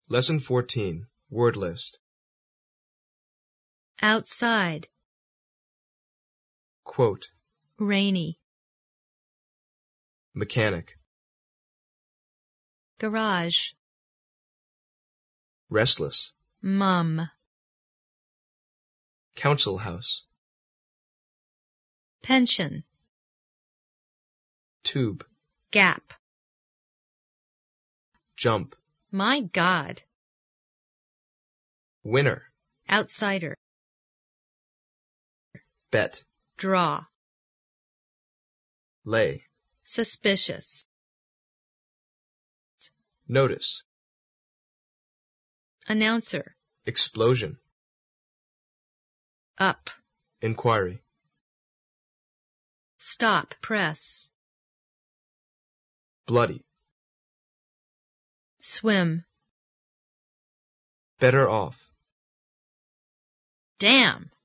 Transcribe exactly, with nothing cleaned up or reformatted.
Lesson fourteen. Word list. Outside. Quote. Rainy. Mechanic. Garage. Restless. Mum. Council house. Pension. Tube. Gap. Jump. My God. Winner. Outsider. Bet. Draw. Lay. Suspicious. Notice. Announcer. Explosion. Up. Inquiry. Stop. Press. Bloody. Swim. Better off. Damn.